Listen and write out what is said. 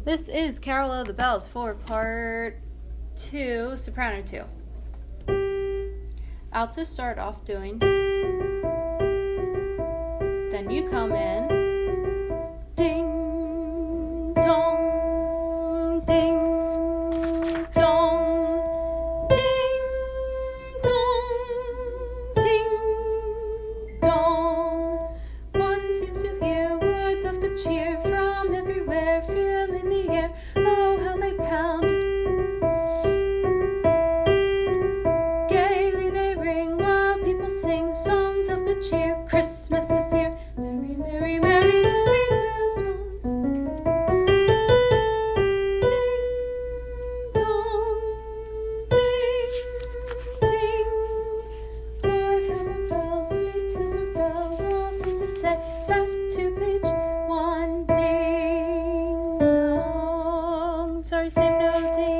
This is Carol of the Bells for part 2, soprano 2. I'll just start off doing. Then you come in. Ding, dong, ding, dong, ding, dong, ding, dong. One seems to hear words of good cheer from everywhere, filling the air. Oh, how they pound. Gaily they ring while people sing songs of good cheer. Christmas is here. Merry, merry, merry, merry Christmas. Ding, dong, ding, ding. Hark how the bells, sweet silver bells, all seem to say, back to page 1. Ding dong. Sorry, same note. Ding.